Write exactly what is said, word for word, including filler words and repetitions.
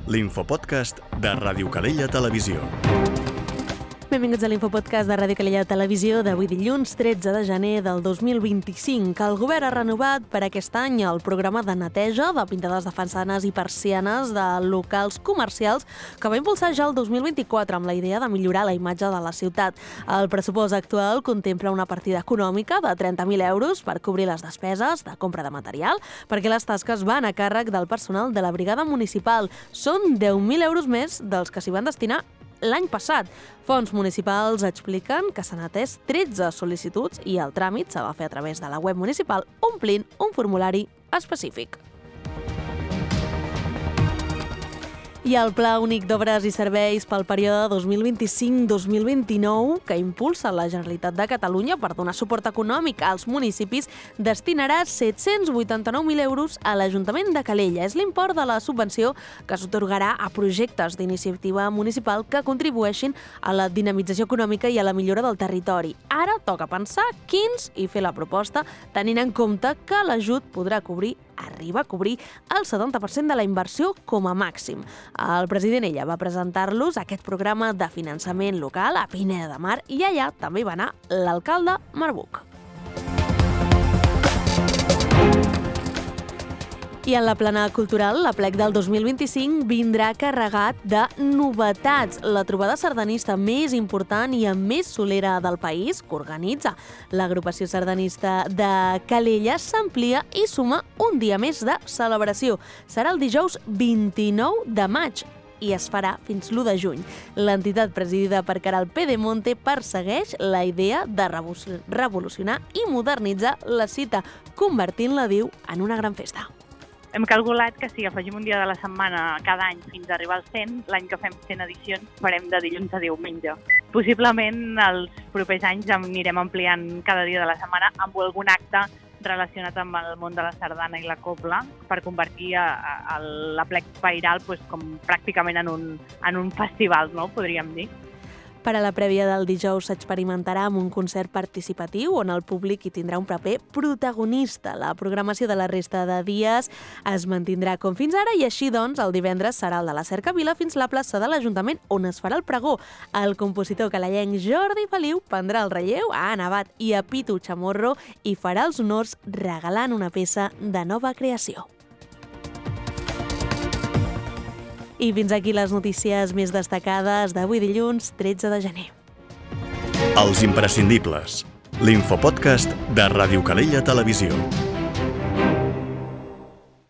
l'infopodcast de Ràdio Calella Televisió. Benvinguts a l'Infopodcast de Ràdio Calella Televisió d'avui dilluns tretze de gener del dos mil vint-i-cinc. El govern ha renovat per aquest any el programa de neteja de pintades de façanes i persianes de locals comercials que va impulsar ja el dos mil vint-i-quatre amb la idea de millorar la imatge de la ciutat. El pressupost actual contempla una partida econòmica de trenta mil euros per cobrir les despeses de compra de material, perquè les tasques van a càrrec del personal de la brigada municipal. Són deu mil euros més dels que s'hi van destinar l'any passat. Fons municipals expliquen que s'han atès tretze sol·licituds i el tràmit s'ha de fer a través de la web municipal omplint un formulari específic. I el Pla Únic d'Obres i Serveis pel període dos mil vint-i-cinc dos mil vint-i-nou, que impulsa la Generalitat de Catalunya per donar suport econòmic als municipis, destinarà set-cents vuitanta-nou mil euros a l'Ajuntament de Calella. És l'import de la subvenció que s'atorgarà a projectes d'iniciativa municipal que contribueixin a la dinamització econòmica i a la millora del territori. Ara toca pensar quins i fer la proposta, tenint en compte que l'ajut podrà cobrir arriba a cobrir el setanta per cent de la inversió com a màxim. El president ella va presentar-los aquest programa de finançament local a Pineda de Mar i allà també hi va anar l'alcalde Marc Buch. I en la plana cultural, l'Aplec del dos mil vint-i-cinc vindrà carregat de novetats. La trobada sardanista més important i amb més solera del país, que organitza l'agrupació sardanista de Calella, s'amplia i suma un dia més de celebració. Serà el dijous vint-i-nou de maig i es farà fins l'u de juny. L'entitat presidida per Caral Pedemonte persegueix la idea de revolucionar i modernitzar la cita, convertint-la, diu, en una gran festa. Hem calculat que si afegim un dia de la setmana cada any fins a arribar als cent, l'any que fem cent edicions farem de dilluns a diumenge. Possiblement els propers anys anirem ampliant cada dia de la setmana amb algun acte relacionat amb el món de la sardana i la cobla per convertir a, a, a l'Aplec Pairal pues, com pràcticament en un, en un festival, no? Podríem dir. Per a la prèvia del dijous s'experimentarà amb un concert participatiu on el públic hi tindrà un paper protagonista. La programació de la resta de dies es mantindrà com fins ara i així doncs el divendres serà el de la Cercavila fins la plaça de l'Ajuntament on es farà el pregó. El compositor calellenc Jordi Feliu prendrà el relleu a Anna Abad i a Pitu Chamorro i farà els honors regalant una peça de nova creació. I fins aquí les notícies més destacades d'avui dilluns tretze de gener. Els imprescindibles. L'infopodcast de Ràdio Calella Televisió.